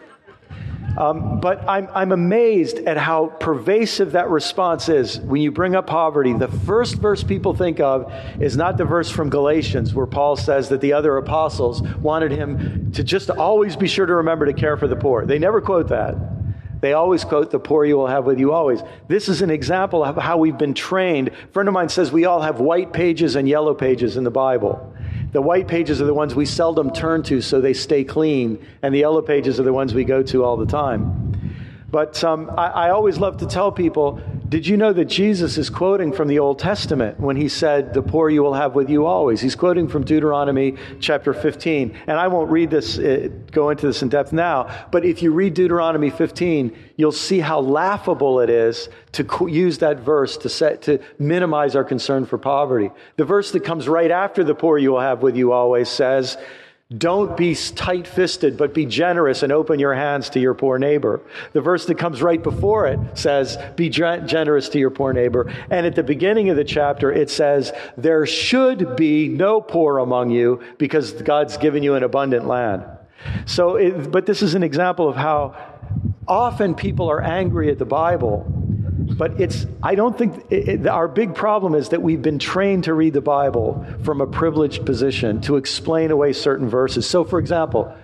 But I'm amazed at how pervasive that response is. When you bring up poverty, the first verse people think of is not the verse from Galatians where Paul says that the other apostles wanted him to just always be sure to remember to care for the poor. They never quote that. They always quote, "The poor you will have with you always." This is an example of how we've been trained. A friend of mine says we all have white pages and yellow pages in the Bible. The white pages are the ones we seldom turn to so they stay clean, and the yellow pages are the ones we go to all the time. But I always love to tell people, did you know that Jesus is quoting from the Old Testament when he said, "The poor you will have with you always"? He's quoting from Deuteronomy chapter 15. And I won't read this, go into this in depth now, but if you read Deuteronomy 15, you'll see how laughable it is to use that verse to minimize our concern for poverty. The verse that comes right after "the poor you will have with you always" says, "Don't be tight-fisted, but be generous and open your hands to your poor neighbor." The verse that comes right before it says, "Be generous to your poor neighbor." And at the beginning of the chapter, it says, "There should be no poor among you because God's given you an abundant land." But this is an example of how often people are angry at the Bible. But I don't think our big problem is that we've been trained to read the Bible from a privileged position to explain away certain verses. So, for example,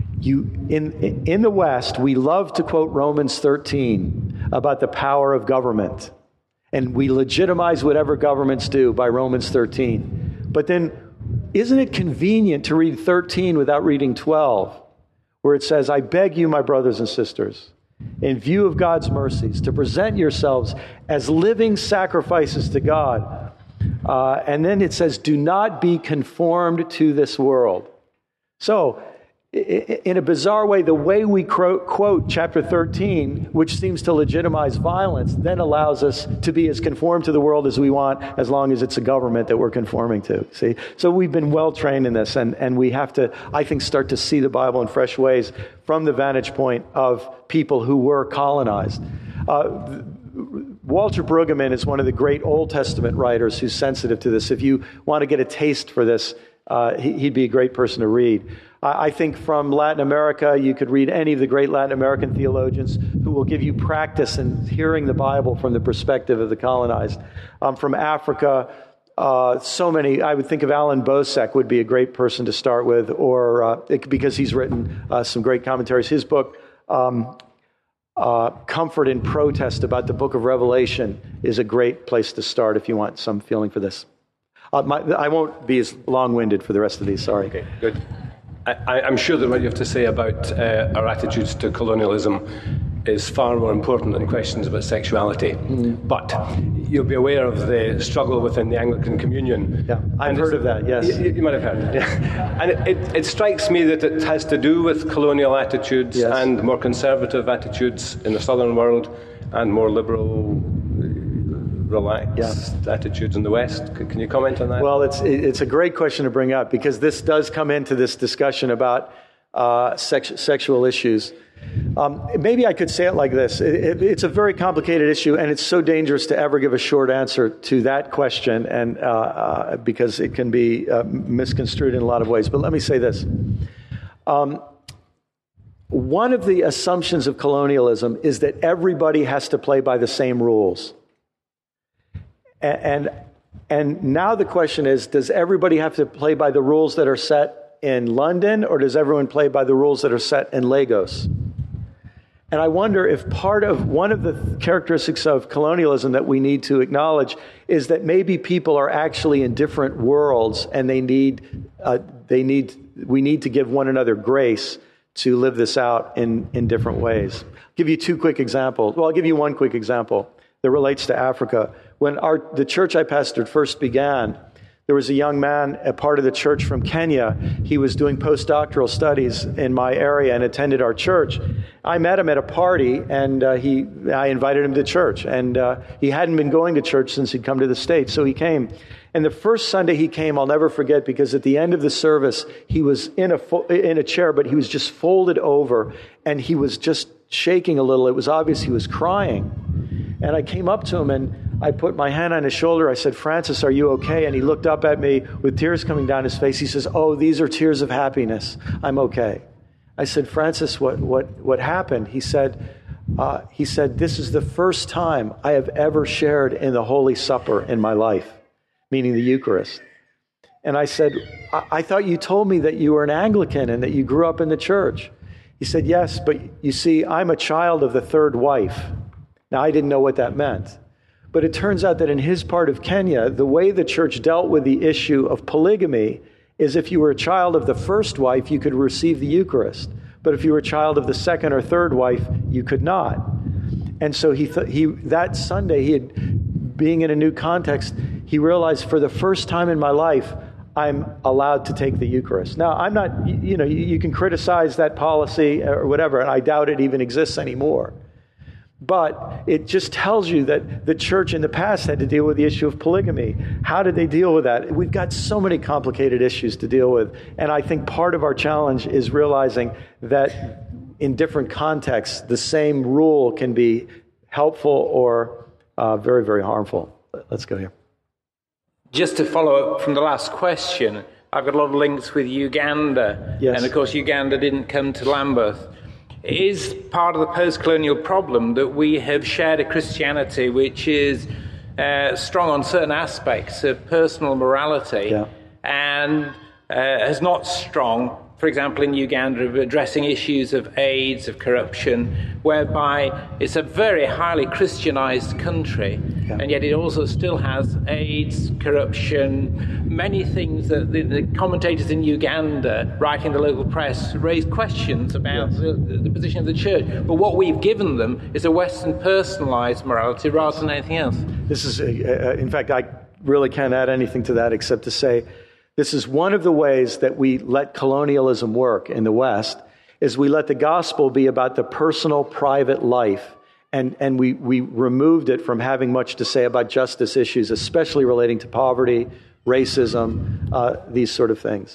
in the West, we love to quote Romans 13 about the power of government. And we legitimize whatever governments do by Romans 13. But then, isn't it convenient to read 13 without reading 12, where it says, "I beg you, my brothers and sisters, in view of God's mercies, to present yourselves as living sacrifices to God." And then it says, "Do not be conformed to this world." So, in a bizarre way, the way we quote chapter 13, which seems to legitimize violence, then allows us to be as conformed to the world as we want, as long as it's a government that we're conforming to. See? So we've been well trained in this, and we have to, I think, start to see the Bible in fresh ways from the vantage point of people who were colonized. Walter Brueggemann is one of the great Old Testament writers who's sensitive to this. If you want to get a taste for this, he'd be a great person to read. I think from Latin America, you could read any of the great Latin American theologians who will give you practice in hearing the Bible from the perspective of the colonized. From Africa, so many. I would think of Alan Bosek would be a great person to start with, or because he's written some great commentaries. His book, Comfort in Protest, about the book of Revelation, is a great place to start if you want some feeling for this. I won't be as long-winded for the rest of these, sorry. Okay, good. I'm sure that what you have to say about our attitudes to colonialism is far more important than questions about sexuality. But you'll be aware of the struggle within the Anglican Communion. Yeah, I've heard of that, yes. You might have heard. Yeah. And it strikes me that it has to do with colonial attitudes, yes, and more conservative attitudes in the southern world and more liberal, relaxed, yeah, attitudes in the West. Can you comment on that? Well, it's a great question to bring up, because this does come into this discussion about sexual issues. Maybe I could say it like this. It's a very complicated issue, and it's so dangerous to ever give a short answer to that question, and because it can be misconstrued in a lot of ways. But let me say this. One of the assumptions of colonialism is that everybody has to play by the same rules. And now the question is, does everybody have to play by the rules that are set in London, or does everyone play by the rules that are set in Lagos? And I wonder if one of the characteristics of colonialism that we need to acknowledge is that maybe people are actually in different worlds, and we need to give one another grace to live this out in different ways. I'll give you two quick examples. Well, I'll give you one quick example that relates to Africa. When the church I pastored first began, there was a young man, a part of the church from Kenya. He was doing postdoctoral studies in my area and attended our church. I met him at a party, and I invited him to church. And he hadn't been going to church since he'd come to the States, so he came. And the first Sunday he came, I'll never forget, because at the end of the service, he was in a chair, but he was just folded over, and he was just shaking a little. It was obvious he was crying. And I came up to him, and I put my hand on his shoulder. I said, "Francis, are you okay?" And he looked up at me with tears coming down his face. He says, "Oh, these are tears of happiness. I'm okay." I said, "Francis, what happened?" He said, "This is the first time I have ever shared in the Holy Supper in my life," meaning the Eucharist. And I said, I thought you told me that you were an Anglican and that you grew up in the church." He said, "Yes, but you see, I'm a child of the third wife." Now, I didn't know what that meant. But it turns out that in his part of Kenya, the way the church dealt with the issue of polygamy is if you were a child of the first wife, you could receive the Eucharist. But if you were a child of the second or third wife, you could not. And so that Sunday, being in a new context, he realized, for the first time in my life, I'm allowed to take the Eucharist. Now, I'm not, you can criticize that policy or whatever, and I doubt it even exists anymore. But it just tells you that the church in the past had to deal with the issue of polygamy. How did they deal with that? We've got so many complicated issues to deal with. And I think part of our challenge is realizing that in different contexts, the same rule can be helpful or very, very harmful. Let's go here. Just to follow up from the last question, I've got a lot of links with Uganda. Yes. And of course, Uganda didn't come to Lambeth. It is part of the post-colonial problem that we have shared a Christianity which is strong on certain aspects of personal morality, yeah, and is not strong, for example, in Uganda, of addressing issues of AIDS, of corruption, whereby it's a very highly Christianized country, yeah, and yet it also still has AIDS, corruption, many things that the commentators in Uganda, writing the local press, raised questions about, yes, the position of the church. But what we've given them is a Western personalized morality rather than anything else. This is, in fact, I really can't add anything to that except to say, this is one of the ways that we let colonialism work in the West, is we let the gospel be about the personal, private life. And we removed it from having much to say about justice issues, especially relating to poverty, racism, these sort of things.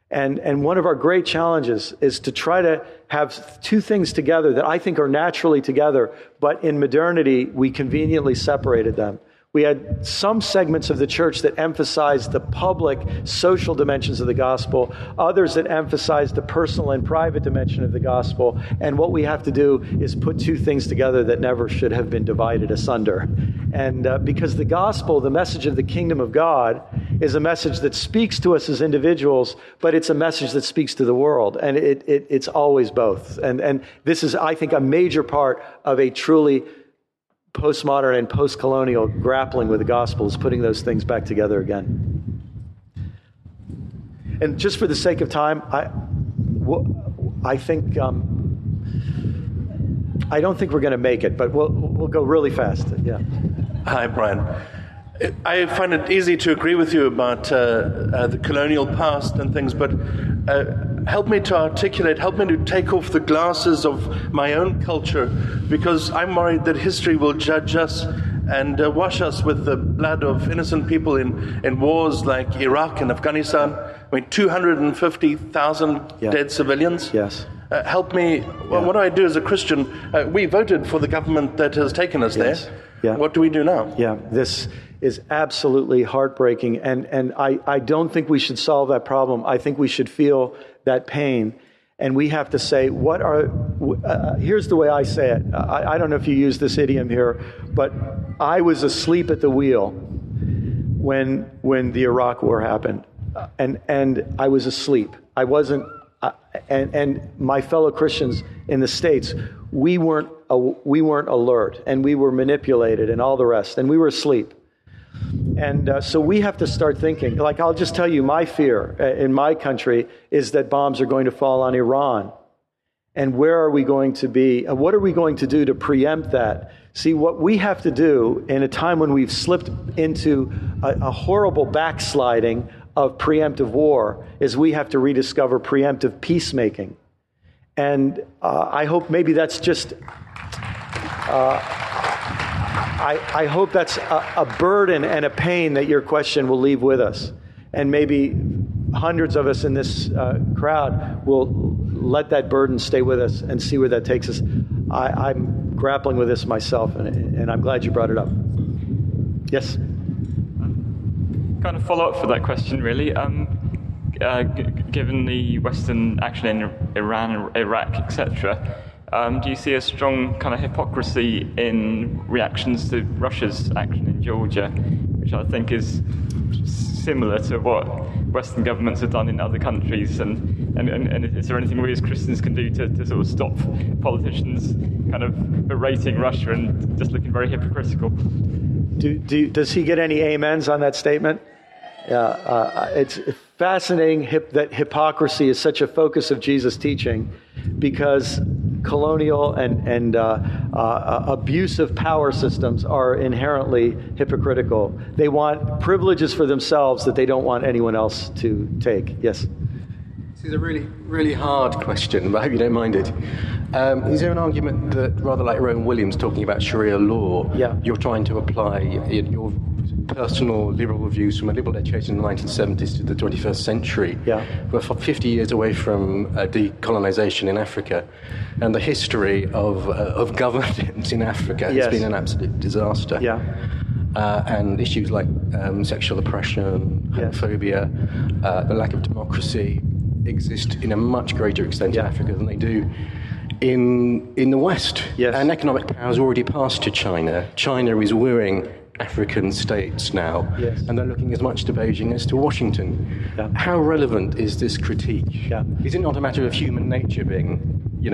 And one of our great challenges is to try to have two things together that I think are naturally together, but in modernity, we conveniently separated them. We had some segments of the church that emphasized the public, social dimensions of the gospel, others that emphasized the personal and private dimension of the gospel. And what we have to do is put two things together that never should have been divided asunder. And because the gospel, the message of the kingdom of God, is a message that speaks to us as individuals, but it's a message that speaks to the world. And it's always both. And this is, I think, a major part of a truly postmodern and post-colonial grappling with the gospel, is putting those things back together again. And just for the sake of time, I think I don't think we're going to make it, but we'll go really fast. Yeah. Hi, Brian. I find it easy to agree with you about the colonial past and things, but help me to take off the glasses of my own culture, because I'm worried that history will judge us and wash us with the blood of innocent people in wars like Iraq and Afghanistan. I mean, 250,000 dead civilians. Yes. Help me. Well, what do I do as a Christian? We voted for the government that has taken us there. Yeah. What do we do now? Yeah, this is absolutely heartbreaking, and I don't think we should solve that problem. I think we should feel that pain, and we have to say, here's the way I say it. I don't know if you use this idiom here, but I was asleep at the wheel when the Iraq War happened, and I was asleep. I wasn't, and my fellow Christians in the States, we weren't alert, and we were manipulated and all the rest, and we were asleep. And so we have to start thinking, like, I'll just tell you, my fear in my country is that bombs are going to fall on Iran. And where are we going to be? And what are we going to do to preempt that? See, what we have to do in a time when we've slipped into a horrible backsliding of preemptive war is we have to rediscover preemptive peacemaking. And I hope maybe that's just... I hope that's a burden and a pain that your question will leave with us. And maybe hundreds of us in this crowd will let that burden stay with us and see where that takes us. I'm grappling with this myself, and I'm glad you brought it up. Yes? Kind of follow-up for that question, really. Given the Western action in Iran, Iraq, etc., do you see a strong kind of hypocrisy in reactions to Russia's action in Georgia, which I think is similar to what Western governments have done in other countries? And is there anything we as Christians can do to sort of stop politicians kind of berating Russia and just looking very hypocritical? Does he get any amens on that statement? It's fascinating that hypocrisy is such a focus of Jesus' teaching, because colonial and abusive power systems are inherently hypocritical. They want privileges for themselves that they don't want anyone else to take. Yes? This is a really, really hard question, but I hope you don't mind it. Is there an argument that, rather like Rowan Williams talking about Sharia law, you're trying to apply your personal liberal views from a liberal education in the 1970s to the 21st century? We're 50 years away from decolonization in Africa, and the history of governance in Africa has been an absolute disaster. And issues like sexual oppression, homophobia, the lack of democracy exist in a much greater extent in Africa than they do in the West. And economic power has already passed to China. China is wooing African states now, and they're looking as much to Beijing as to Washington. How relevant is this critique? Is it not a matter of human nature being,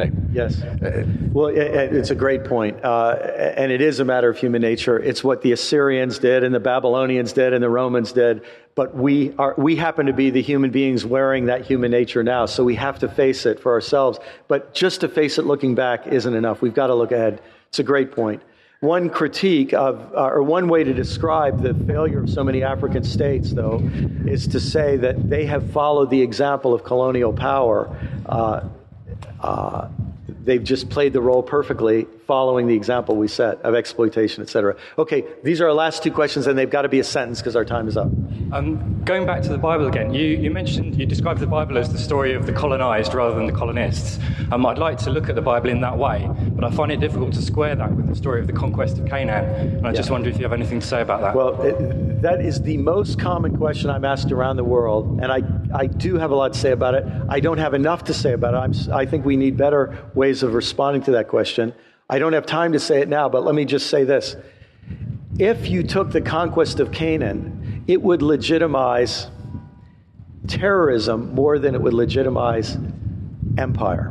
Well, it's a great point, and it is a matter of human nature. It's what the Assyrians did, and the Babylonians did, and the Romans did. But we happen to be the human beings wearing that human nature now, so we have to face it for ourselves. But just to face it looking back isn't enough. We've got to look ahead. It's a great point. One critique of, or one way to describe the failure of so many African states, though, is to say that they have followed the example of colonial power. they've just played the role perfectly, following the example we set of exploitation, etc. Okay, these are our last two questions, and they've got to be a sentence because our time is up. Going back to the Bible again, you described the Bible as the story of the colonized rather than the colonists. I'd like to look at the Bible in that way, but I find it difficult to square that with the story of the conquest of Canaan. And I just wonder if you have anything to say about that. Well, that is the most common question I'm asked around the world, and I do have a lot to say about it. I don't have enough to say about it. I think we need better ways of responding to that question. I don't have time to say it now, but let me just say this. If you took the conquest of Canaan, it would legitimize terrorism more than it would legitimize empire.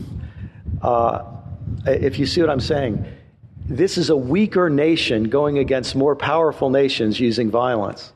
If you see what I'm saying, this is a weaker nation going against more powerful nations using violence.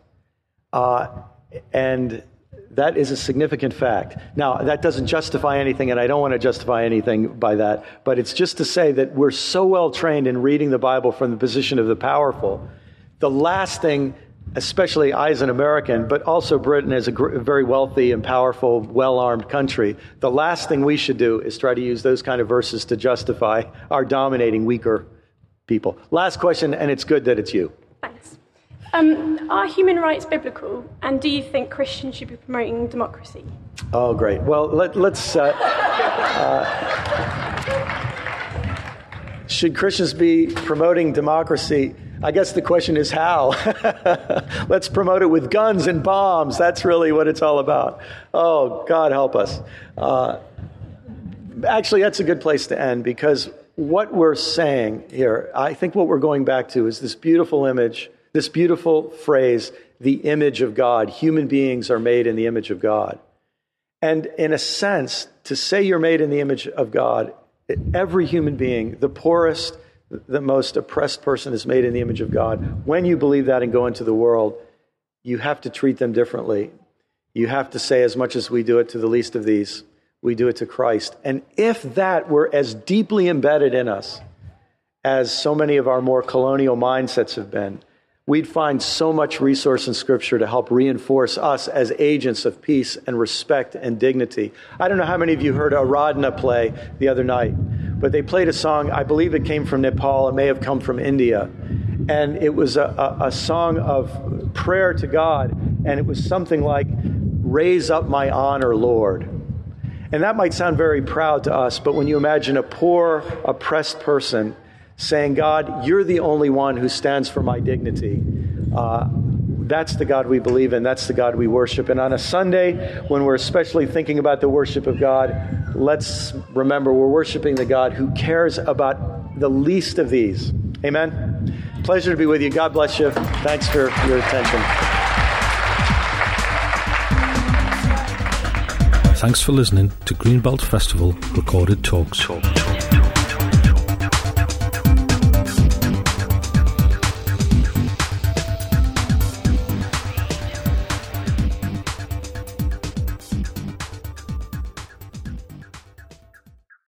And that is a significant fact. Now, that doesn't justify anything, and I don't want to justify anything by that, but it's just to say that we're so well trained in reading the Bible from the position of the powerful. The last thing, especially I as an American, but also Britain as a very wealthy and powerful, well-armed country, the last thing we should do is try to use those kind of verses to justify our dominating weaker people. Last question, and it's good that it's you. Thanks. Are human rights biblical, and do you think Christians should be promoting democracy? Oh, great. Well, let's... should Christians be promoting democracy? I guess the question is how. Let's promote it with guns and bombs. That's really what it's all about. Oh, God help us. Actually, that's a good place to end, because what we're saying here, I think what we're going back to is this beautiful image, this beautiful phrase, the image of God. Human beings are made in the image of God. And in a sense, to say you're made in the image of God, every human being, the poorest, the most oppressed person is made in the image of God. When you believe that and go into the world, you have to treat them differently. You have to say, as much as we do it to the least of these, we do it to Christ. And if that were as deeply embedded in us as so many of our more colonial mindsets have been, we'd find so much resource in Scripture to help reinforce us as agents of peace and respect and dignity. I don't know how many of you heard Aradhana play the other night, but they played a song, I believe it came from Nepal, it may have come from India, and it was a song of prayer to God, and it was something like, "Raise up my honor, Lord." And that might sound very proud to us, but when you imagine a poor, oppressed person saying, "God, you're the only one who stands for my dignity," that's the God we believe in. That's the God we worship. And on a Sunday, when we're especially thinking about the worship of God, let's remember we're worshiping the God who cares about the least of these. Amen? Pleasure to be with you. God bless you. Thanks for your attention. Thanks for listening to Greenbelt Festival Recorded Talks.